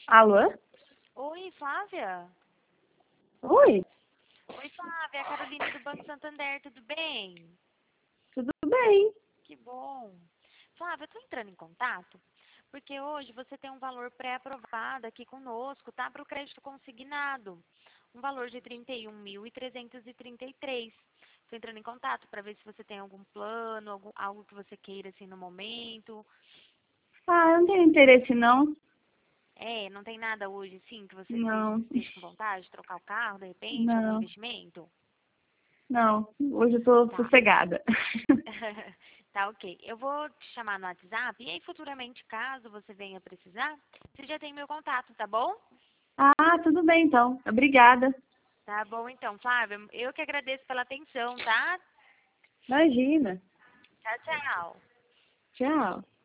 Alô? Oi, Flávia? Oi, Oi, Flávia, a Carolina do Banco Santander, tudo bem? tudo bem? Que bom. Flávia, eu tô entrando em contato porque hoje você tem um valor pré-aprovado aqui conosco, tá? Para o crédito consignado. Um valor de 31.333. Estou entrando em contato para ver se você tem algum plano, algo que você queira assim no momento. Ah, eu não tenho interesse não. É, não tem nada hoje, sim, que você Não, esteja com vontade de trocar o carro, de repente, algum não, investimento? não. Hoje eu tô Tá. sossegada. Tá, ok. Eu vou te chamar no WhatsApp e aí futuramente, caso você venha precisar, você já tem meu contato, tá bom? Ah, tudo bem então. Obrigada. Tá bom então, Flávia. Eu que agradeço pela atenção, tá? Imagina. Tchau, tchau. Tchau.